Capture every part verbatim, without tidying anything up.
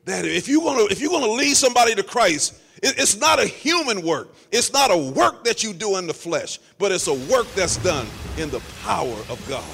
that if you're gonna if you're gonna lead somebody to Christ, it, it's not a human work. It's not a work that you do in the flesh, but it's a work that's done in the power of God.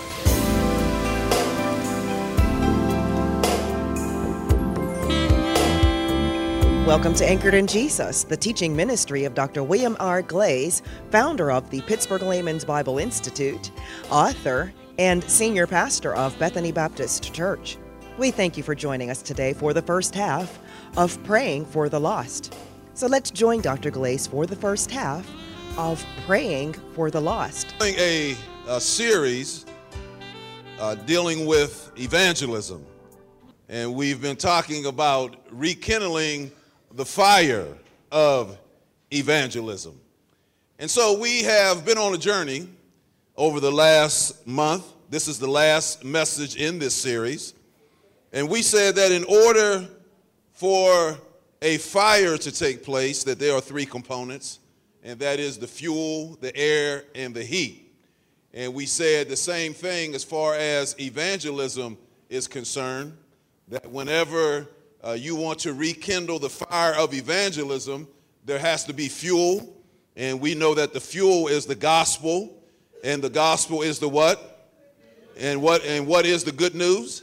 Welcome to Anchored in Jesus, the teaching ministry of Doctor William R. Glaze, founder of the Pittsburgh Layman's Bible Institute, author, and senior pastor of Bethany Baptist Church. We thank you for joining us today for the first half of Praying for the Lost. So let's join Doctor Glaze for the first half of Praying for the Lost. A, a series uh, dealing with evangelism, and we've been talking about rekindling the fire of evangelism. And so we have been on a journey over the last month. This is the last message in this series. And we said that in order for a fire to take place, that there are three components, and that is the fuel, the air, and the heat. And we said the same thing as far as evangelism is concerned, that whenever Uh, you want to rekindle the fire of evangelism, there has to be fuel, and we know that the fuel is the gospel, and the gospel is the what? And what and what is the good news?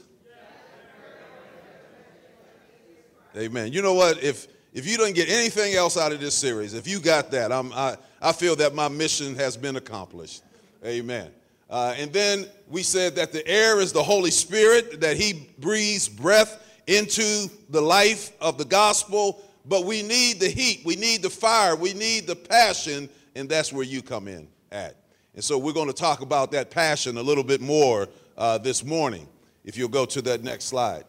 Amen. You know what? If if you don't get anything else out of this series, if you got that, I'm, I I feel that my mission has been accomplished. Amen. Uh, and then we said that the air is the Holy Spirit, that He breathes breath into the life of the gospel, but we need the heat, we need the fire, we need the passion, and that's where you come in at. And so we're going to talk about that passion a little bit more uh, this morning, if you'll go to that next slide.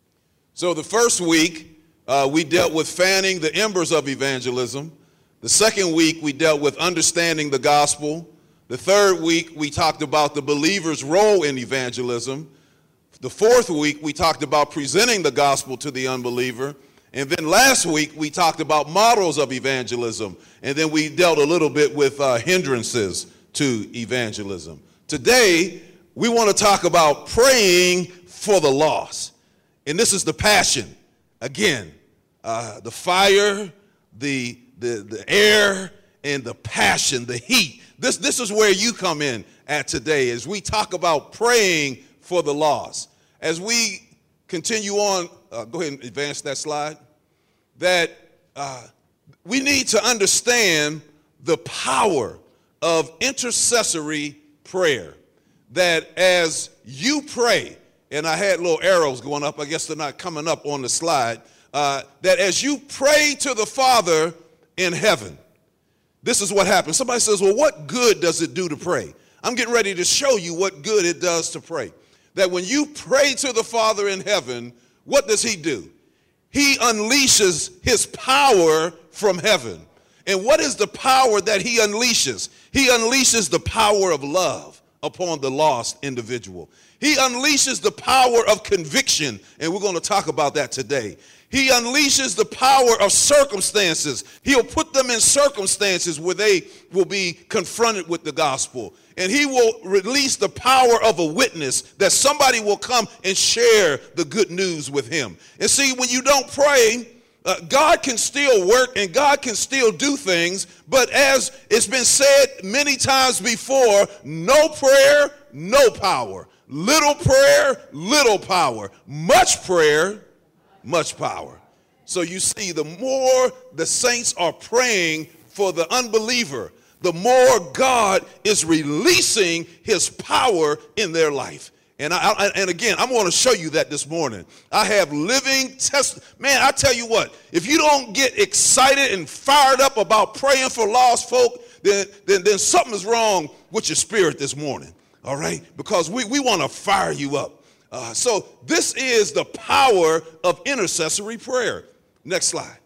So the first week, uh, we dealt with fanning the embers of evangelism. The second week, we dealt with understanding the gospel. The third week, we talked about the believer's role in evangelism. The fourth week, we talked about presenting the gospel to the unbeliever. And then last week, we talked about models of evangelism. And then we dealt a little bit with uh, hindrances to evangelism. Today, we want to talk about praying for the lost. And this is the passion. Again, uh, the fire, the, the, the air, and the passion, the heat. This, this is where you come in at today as we talk about praying for the lost. As we continue on, uh, go ahead and advance that slide, that uh, we need to understand the power of intercessory prayer. That as you pray, and I had little arrows going up, I guess they're not coming up on the slide, uh, that as you pray to the Father in heaven, this is what happens. Somebody says, well, what good does it do to pray? I'm getting ready to show you what good it does to pray. That when you pray to the Father in heaven, what does He do? He unleashes His power from heaven. And what is the power that He unleashes? He unleashes the power of love upon the lost individual. He unleashes the power of conviction, and we're going to talk about that today. He unleashes the power of circumstances. He'll put them in circumstances where they will be confronted with the gospel. And He will release the power of a witness, that somebody will come and share the good news with him. And see, when you don't pray, uh, God can still work and God can still do things. But as it's been said many times before, no prayer, no power. Little prayer, little power. Much prayer, much power. So you see, the more the saints are praying for the unbeliever, the more God is releasing His power in their life. And I, I and again, I'm going to show you that this morning. I have living test. Man, I tell you what, if you don't get excited and fired up about praying for lost folk, then, then, then something is wrong with your spirit this morning. All right? Because we, we want to fire you up. Uh, so this is the power of intercessory prayer. Next slide.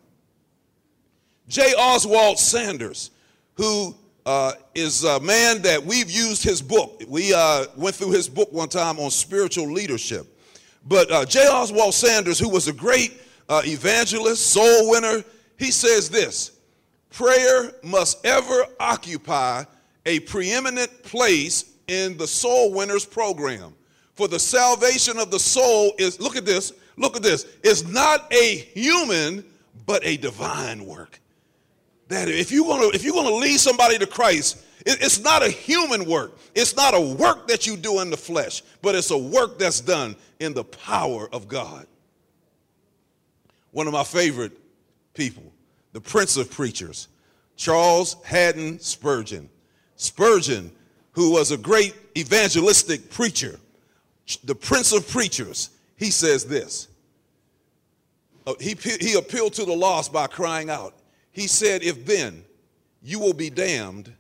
J. Oswald Sanders, who uh, is a man that we've used his book. We uh, went through his book one time on spiritual leadership. But uh, J. Oswald Sanders, who was a great uh, evangelist, soul winner, he says this: prayer must ever occupy a preeminent place in the soul winners program. For the salvation of the soul is, look at this, look at this. It's not a human, but a divine work. That if you're gonna, if you're gonna lead somebody to Christ, it, it's not a human work. It's not a work that you do in the flesh, but it's a work that's done in the power of God. One of my favorite people, the Prince of Preachers, Charles Haddon Spurgeon. Spurgeon, who was a great evangelistic preacher, the Prince of Preachers, he says this. Uh, he, he appealed to the lost by crying out. He said, if then you will be damned,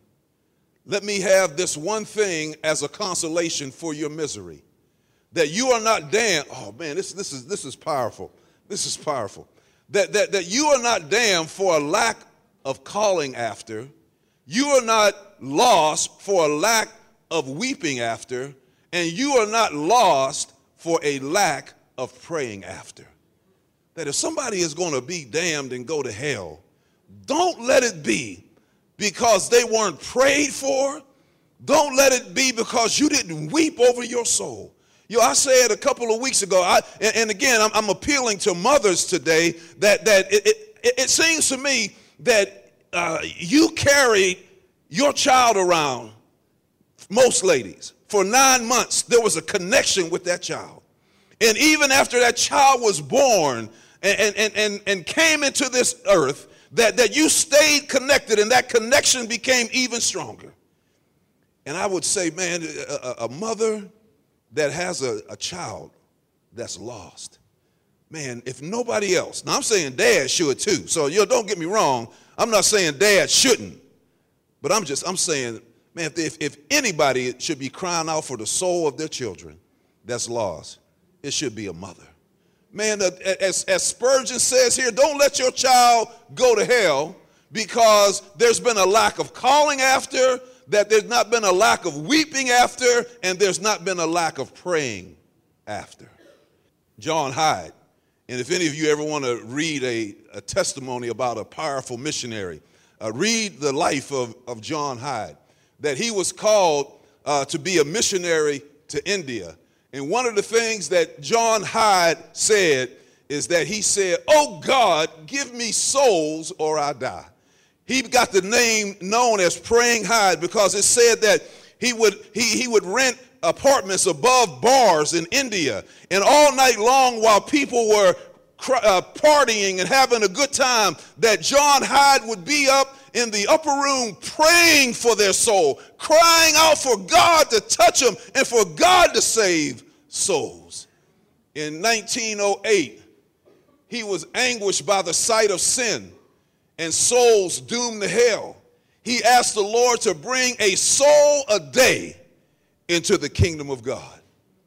let me have this one thing as a consolation for your misery, that you are not damned. Oh man, this, this, is, this is powerful. This is powerful. That, that, that you are not damned for a lack of calling after. You are not lost for a lack of weeping after. And you are not lost for a lack of praying after. That if somebody is going to be damned and go to hell, don't let it be because they weren't prayed for. Don't let it be because you didn't weep over your soul. You know, I said a couple of weeks ago, I, and, and again, I'm, I'm appealing to mothers today, that, that it, it, it seems to me that uh, you carried your child around, most ladies, for nine months. There was a connection with that child. And even after that child was born and, and, and, and came into this earth, that, that you stayed connected, and that connection became even stronger. And I would say, man, a, a mother that has a, a child that's lost, man, if nobody else, now I'm saying dad should too, so you know, don't get me wrong, I'm not saying dad shouldn't, but I'm just, I'm saying, man, if, if anybody should be crying out for the soul of their children that's lost, it should be a mother. Man, as, as Spurgeon says here, don't let your child go to hell because there's been a lack of calling after, that there's not been a lack of weeping after, and there's not been a lack of praying after. John Hyde, and if any of you ever want to read a, a testimony about a powerful missionary, uh, read the life of, of John Hyde, that he was called uh, to be a missionary to India. And one of the things that John Hyde said is that he said, oh God, give me souls or I die. He got the name known as Praying Hyde because it said that he would, he, he would rent apartments above bars in India. And all night long while people were uh, partying and having a good time, that John Hyde would be up in the upper room praying for their soul, crying out for God to touch them and for God to save souls. In nineteen oh eight, he was anguished by the sight of sin and souls doomed to hell. He asked the Lord to bring a soul a day into the kingdom of God.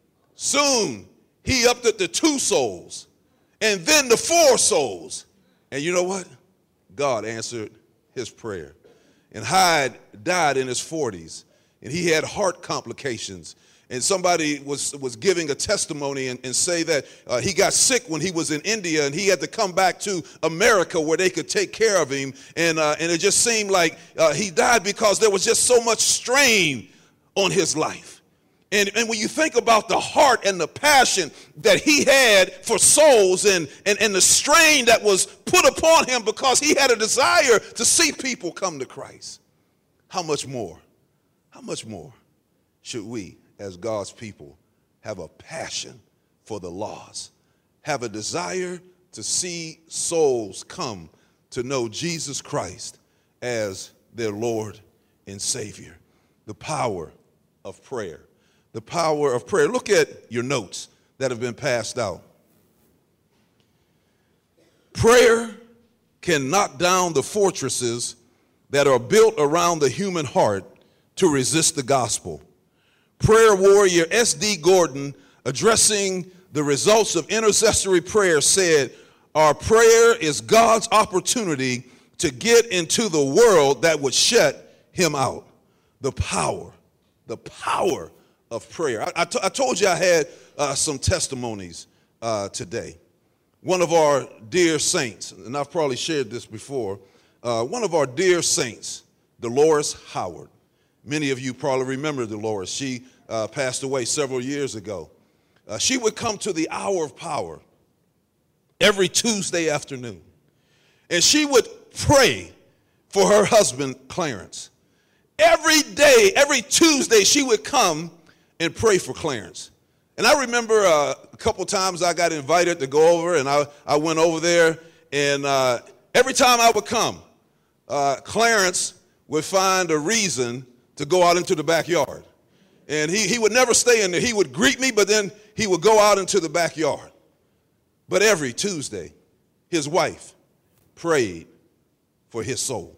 Soon, he upped it to two souls and then to four souls. And you know what? God answered his prayer. And Hyde died in his forties, and he had heart complications. And somebody was, was giving a testimony and, and say that uh, he got sick when he was in India, and he had to come back to America where they could take care of him. And, uh, and it just seemed like uh, he died because there was just so much strain on his life. And, and when you think about the heart and the passion that he had for souls, and, and, and the strain that was put upon him because he had a desire to see people come to Christ, how much more, how much more should we as God's people have a passion for the lost, have a desire to see souls come to know Jesus Christ as their Lord and Savior? The power of prayer. The power of prayer. Look at your notes that have been passed out. Prayer can knock down the fortresses that are built around the human heart to resist the gospel. Prayer warrior S D Gordon, addressing the results of intercessory prayer, said, our prayer is God's opportunity to get into the world that would shut him out. The power, the power of prayer. I, I, t- I told you I had uh, some testimonies uh, today. One of our dear saints, and I've probably shared this before, uh, one of our dear saints, Dolores Howard. Many of you probably remember Dolores. She uh, passed away several years ago. Uh, she would come to the hour of power every Tuesday afternoon. And she would pray for her husband, Clarence. Every day, every Tuesday, she would come and pray for Clarence. And I remember uh, a couple times I got invited to go over, and I, I went over there, and uh, every time I would come, uh, Clarence would find a reason to go out into the backyard. And he, he would never stay in there. He would greet me, but then he would go out into the backyard. But every Tuesday, his wife prayed for his soul.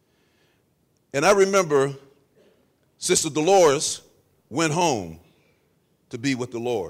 And I remember Sister Dolores went home to be with the Lord.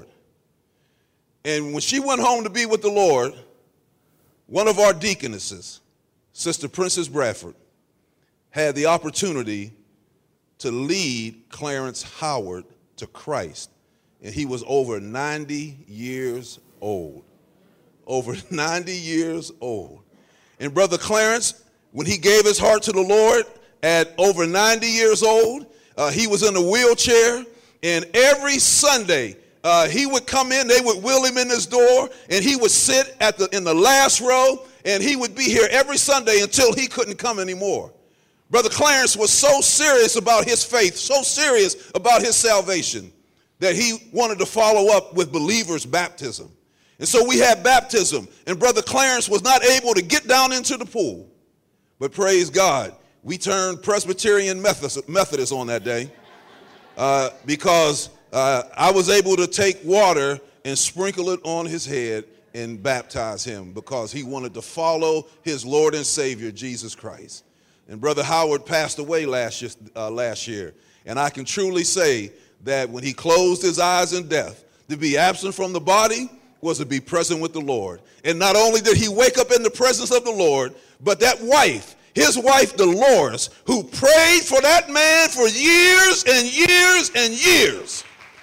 And when she went home to be with the Lord, one of our deaconesses, Sister Princess Bradford, had the opportunity to lead Clarence Howard to Christ. And he was over ninety years old. Over ninety years old. And Brother Clarence, when he gave his heart to the Lord at over ninety years old, uh, he was in a wheelchair. And every Sunday, uh, he would come in, they would wheel him in his door, and he would sit at the in the last row, and he would be here every Sunday until he couldn't come anymore. Brother Clarence was so serious about his faith, so serious about his salvation, that he wanted to follow up with believers' baptism. And so we had baptism, and Brother Clarence was not able to get down into the pool. But praise God, we turned Presbyterian Methodist, Methodist on that day. Uh, because uh, I was able to take water and sprinkle it on his head and baptize him because he wanted to follow his Lord and Savior, Jesus Christ. And Brother Howard passed away last year, uh, last year. And I can truly say that when he closed his eyes in death, to be absent from the body was to be present with the Lord. And not only did he wake up in the presence of the Lord, but that wife, his wife, Dolores, who prayed for that man for years and years and years,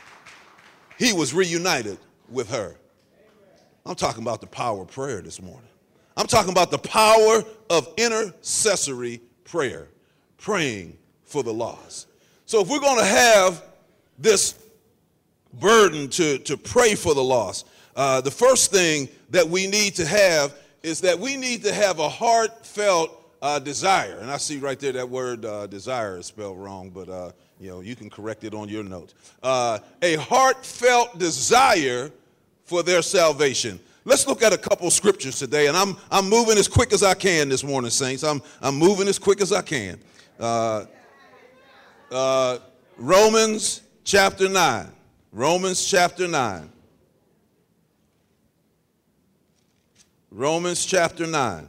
he was reunited with her. I'm talking about the power of prayer this morning. I'm talking about the power of intercessory prayer, praying for the lost. So if we're going to have this burden to, to pray for the lost, uh, the first thing that we need to have is that we need to have a heartfelt Uh, desire. And I see right there that word uh, desire is spelled wrong, but uh, you know, you can correct it on your notes. Uh, a heartfelt desire for their salvation. Let's look at a couple scriptures today, and I'm I'm moving as quick as I can this morning, saints. I'm I'm moving as quick as I can. Uh, uh, Romans chapter nine. Romans chapter nine. Romans chapter nine.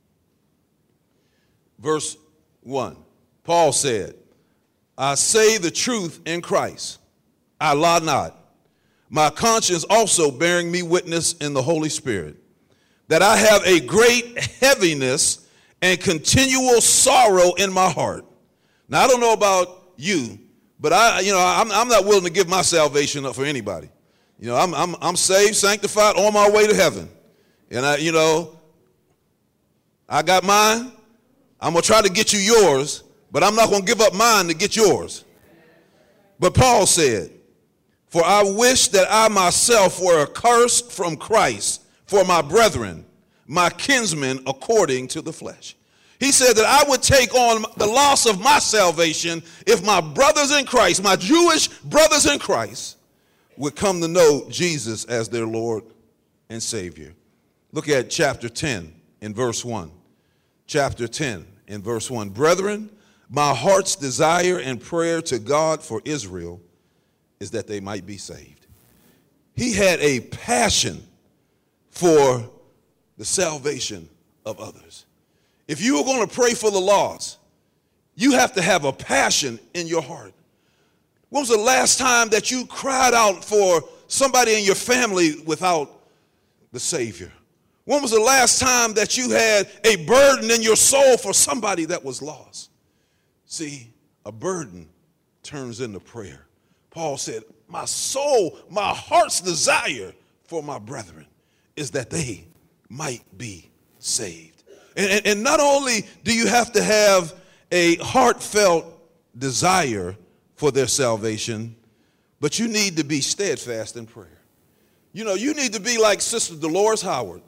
Verse one, Paul said, I say the truth in Christ, I lie not. My conscience also bearing me witness in the Holy Spirit, that I have a great heaviness and continual sorrow in my heart. Now, I don't know about you, but I, you know, I'm, I'm not willing to give my salvation up for anybody. You know, I'm, I'm, I'm saved, sanctified, on my way to heaven. And I, you know, I got mine. I'm going to try to get you yours, but I'm not going to give up mine to get yours. But Paul said, for I wish that I myself were accursed from Christ for my brethren, my kinsmen according to the flesh. He said that I would take on the loss of my salvation if my brothers in Christ, my Jewish brothers in Christ, would come to know Jesus as their Lord and Savior. Look at chapter ten in verse one. Chapter ten. In verse one, brethren, my heart's desire and prayer to God for Israel is that they might be saved. He had a passion for the salvation of others. If you are going to pray for the lost, you have to have a passion in your heart. When was the last time that you cried out for somebody in your family without the Savior? When was the last time that you had a burden in your soul for somebody that was lost? See, a burden turns into prayer. Paul said, my soul, my heart's desire for my brethren is that they might be saved. And, and, and not only do you have to have a heartfelt desire for their salvation, but you need to be steadfast in prayer. You know, you need to be like Sister Dolores Howard.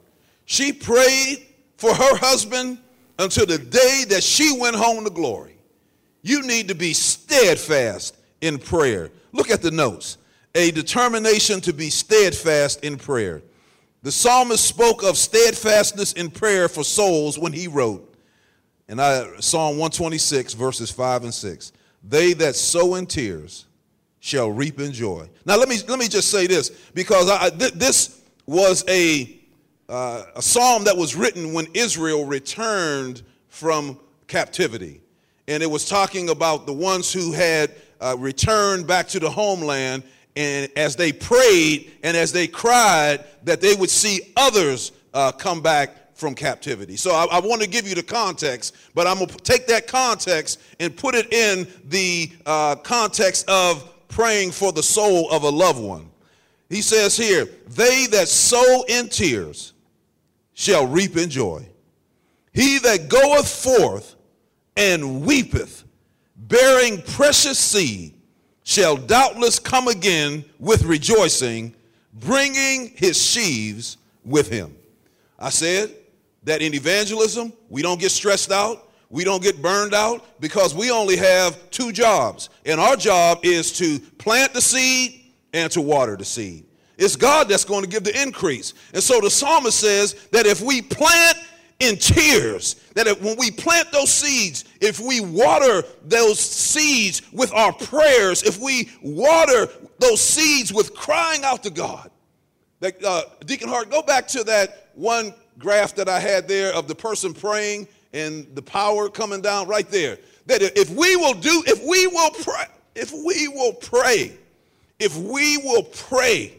She prayed for her husband until the day that she went home to glory. You need to be steadfast in prayer. Look at the notes. A determination to be steadfast in prayer. The psalmist spoke of steadfastness in prayer for souls when he wrote, and I, Psalm one twenty-six, verses five and six, they that sow in tears shall reap in joy. Now let me let me just say this, because I, th- this was a, uh, a psalm that was written when Israel returned from captivity. And it was talking about the ones who had uh, returned back to the homeland, and as they prayed and as they cried that they would see others uh, come back from captivity. So I, I want to give you the context, but I'm going to take that context and put it in the uh, context of praying for the soul of a loved one. He says here, they that sow in tears shall reap in joy. He that goeth forth and weepeth, bearing precious seed, shall doubtless come again with rejoicing, bringing his sheaves with him. I said that in evangelism, we don't get stressed out, we don't get burned out, because we only have two jobs. And our job is to plant the seed and to water the seed. It's God that's going to give the increase. And so the psalmist says that if we plant in tears, that if, when we plant those seeds, if we water those seeds with our prayers, if we water those seeds with crying out to God, that, uh, Deacon Hart, go back to that one graph that I had there of the person praying and the power coming down right there. That if we will do, if we will pray, if we will pray, if we will pray,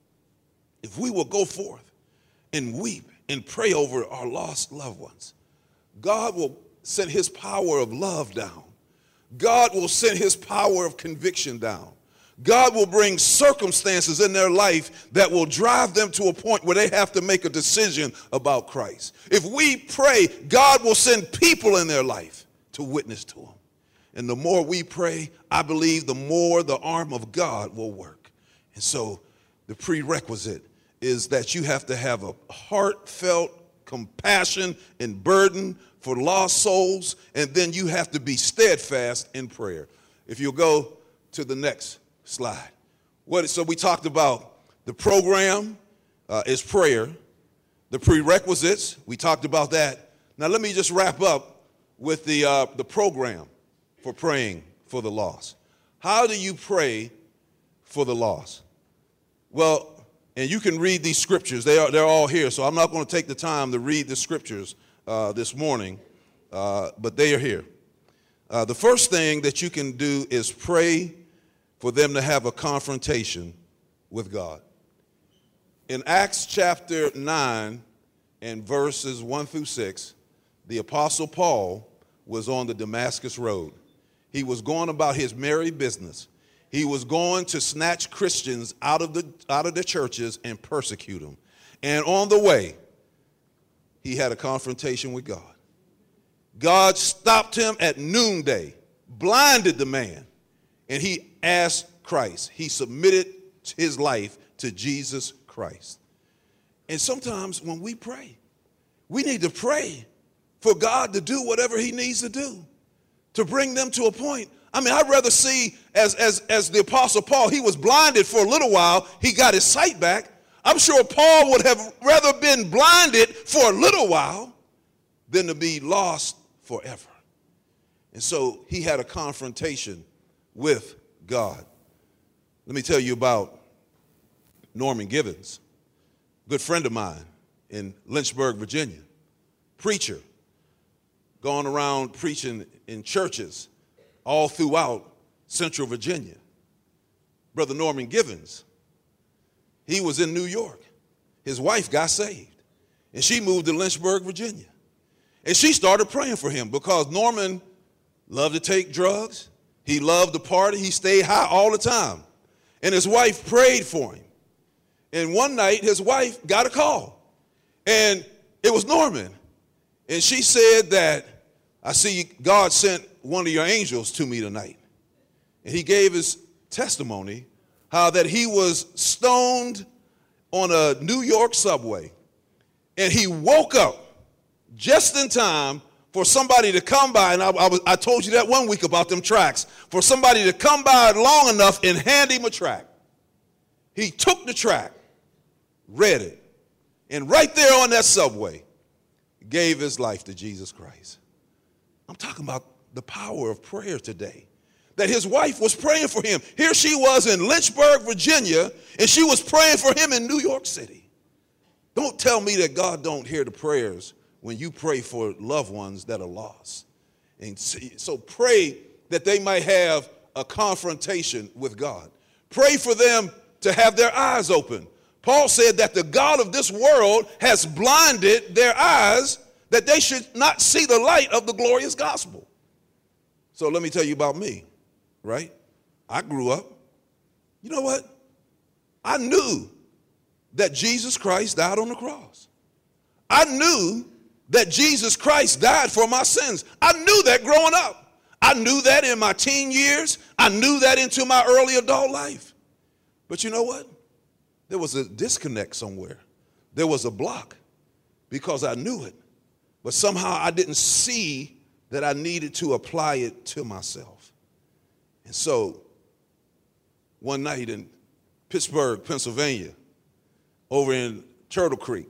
if we will go forth and weep and pray over our lost loved ones, God will send his power of love down. God will send his power of conviction down. God will bring circumstances in their life that will drive them to a point where they have to make a decision about Christ. If we pray, God will send people in their life to witness to them. And the more we pray, I believe the more the arm of God will work. And so the prerequisite is that you have to have a heartfelt compassion and burden for lost souls, and then you have to be steadfast in prayer. If you'll go to the next slide. What, so we talked about the program uh, is prayer. The prerequisites, we talked about that. Now let me just wrap up with the, uh, the program for praying for the lost. How do you pray for the lost? Well, and you can read these scriptures. They are, they're all here, so I'm not going to take the time to read the scriptures uh, this morning, uh, but they are here. Uh, the first thing that you can do is pray for them to have a confrontation with God. In Acts chapter nine and verses one through six, the Apostle Paul was on the Damascus Road. He was going about his merry business. He was going to snatch Christians out of the out of the churches and persecute them. And on the way, he had a confrontation with God. God stopped him at noonday, blinded the man, and he asked Christ. He submitted his life to Jesus Christ. And sometimes when we pray, we need to pray for God to do whatever he needs to do to bring them to a point. I mean, I'd rather see, as, as, as the Apostle Paul, he was blinded for a little while, he got his sight back. I'm sure Paul would have rather been blinded for a little while than to be lost forever. And so he had a confrontation with God. Let me tell you about Norman Givens, a good friend of mine in Lynchburg, Virginia, preacher, going around preaching in churches all throughout Central Virginia. Brother Norman Givens, he was in New York. His wife got saved, and she moved to Lynchburg, Virginia. And she started praying for him because Norman loved to take drugs. He loved to party. He stayed high all the time. And his wife prayed for him. And one night, his wife got a call, and it was Norman. And she said that, I see God sent one of your angels to me tonight. And he gave his testimony how that he was stoned on a New York subway. and he woke up just in time for somebody to come by, and I, I, was, I told you that one week about them tracts, for somebody to come by long enough and hand him a tract. He took the tract, read it, and right there on that subway, gave his life to Jesus Christ. I'm talking about the power of prayer today. That his wife was praying for him. Here she was in Lynchburg, Virginia, and she was praying for him in New York City. Don't tell me that God don't hear the prayers when you pray for loved ones that are lost. And so pray that they might have a confrontation with God. Pray for them to have their eyes open. Paul said that the God of this world has blinded their eyes that they should not see the light of the glorious gospel. So let me tell you about me, right? I grew up. You know what? I knew that Jesus Christ died on the cross. I knew that Jesus Christ died for my sins. I knew that growing up. I knew that in my teen years. I knew that into my early adult life. But you know what? There was a disconnect somewhere. There was a block because I knew it. But somehow I didn't see that I needed to apply it to myself. And so one night in Pittsburgh, Pennsylvania, over in Turtle Creek,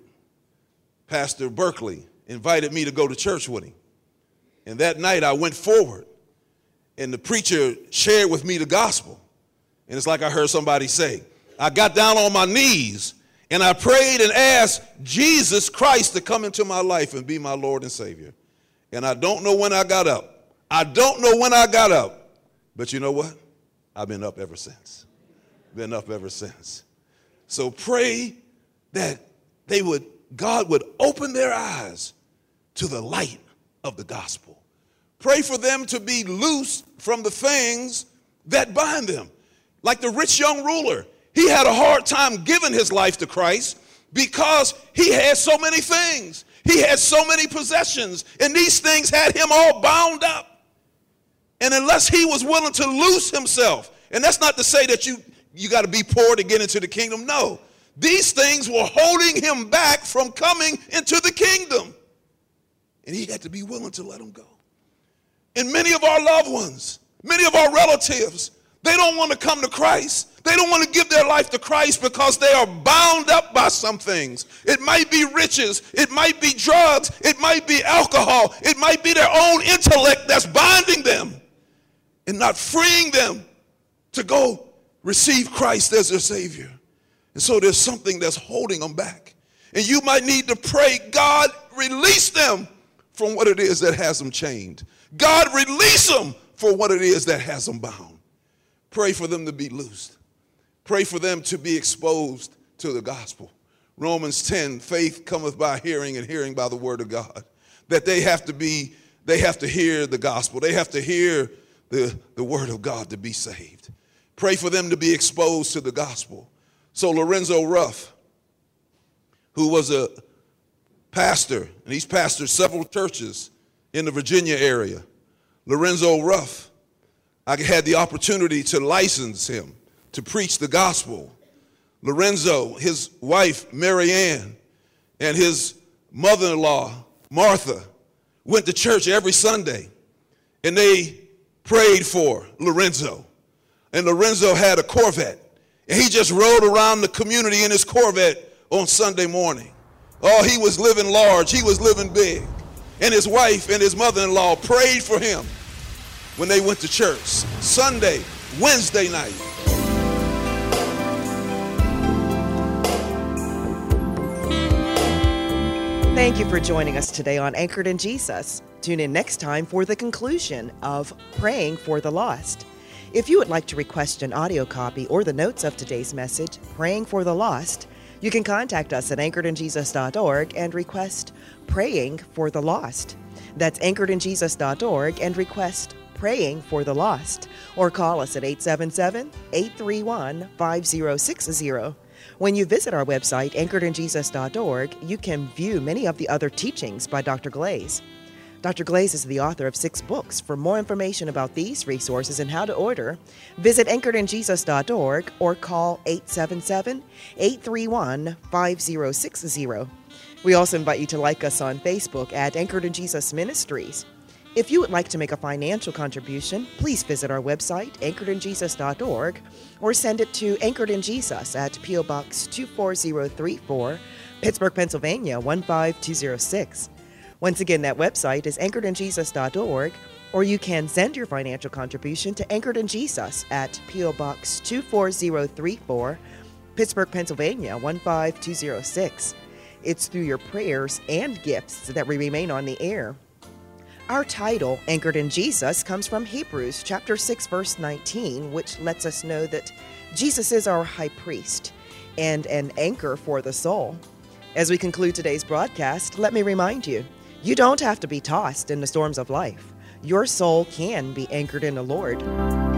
Pastor Berkeley invited me to go to church with him. And that night I went forward, and the preacher shared with me the gospel. And it's like I heard somebody say, I got down on my knees and I prayed and asked Jesus Christ to come into my life and be my Lord and Savior. And I don't know when I got up. I don't know when I got up. But you know what? I've been up ever since. Been up ever since. So pray that they would, God would open their eyes to the light of the gospel. Pray for them to be loose from the things that bind them. Like the rich young ruler, he had a hard time giving his life to Christ because he had so many things. He had so many possessions, and these things had him all bound up. And unless he was willing to loose himself, and that's not to say that you, you got to be poor to get into the kingdom. No, these things were holding him back from coming into the kingdom. And he had to be willing to let them go. And many of our loved ones, many of our relatives, they don't want to come to Christ. They don't want to give their life to Christ because they are bound up by some things. It might be riches. It might be drugs. It might be alcohol. It might be their own intellect that's binding them and not freeing them to go receive Christ as their Savior. And so there's something that's holding them back. And you might need to pray, God, release them from what it is that has them chained. God, release them for what it is that has them bound. Pray for them to be loosed. Pray for them to be exposed to the gospel. Romans ten, faith cometh by hearing and hearing by the word of God. That they have to be, they have to hear the gospel. They have to hear the, the word of God to be saved. Pray for them to be exposed to the gospel. So Lorenzo Ruff, who was a pastor, and he's pastored several churches in the Virginia area. Lorenzo Ruff, I had the opportunity to license him to preach the gospel. Lorenzo, his wife, Mary Ann, and his mother-in-law, Martha, went to church every Sunday, and they prayed for Lorenzo. And Lorenzo had a Corvette, and he just rode around the community in his Corvette on Sunday morning. Oh, he was living large. He was living big. And his wife and his mother-in-law prayed for him when they went to church. Sunday, Wednesday night. Thank you for joining us today on Anchored in Jesus. Tune in next time for the conclusion of Praying for the Lost. If you would like to request an audio copy or the notes of today's message, Praying for the Lost, you can contact us at anchored in jesus dot org and request Praying for the Lost. That's anchored in jesus dot org and request Praying for the Lost. Or call us at eight seven seven, eight three one, five zero six zero. When you visit our website, anchored in jesus dot org, you can view many of the other teachings by Doctor Glaze. Doctor Glaze is the author of six books. For more information about these resources and how to order, visit anchored in jesus dot org or call eight seven seven, eight three one, five zero six zero. We also invite you to like us on Facebook at Anchored in Jesus Ministries. If you would like to make a financial contribution, please visit our website, anchored in jesus dot org, or send it to Anchored in Jesus at P O. Box two four zero three four, Pittsburgh, Pennsylvania one five two zero six. Once again, that website is anchored in jesus dot org, or you can send your financial contribution to Anchored in Jesus at P O. Box two four zero three four, Pittsburgh, Pennsylvania one five two zero six. It's through your prayers and gifts that we remain on the air. Our title, Anchored in Jesus, comes from Hebrews chapter six, verse nineteen, which lets us know that Jesus is our high priest and an anchor for the soul. As we conclude today's broadcast, let me remind you, you don't have to be tossed in the storms of life. Your soul can be anchored in the Lord.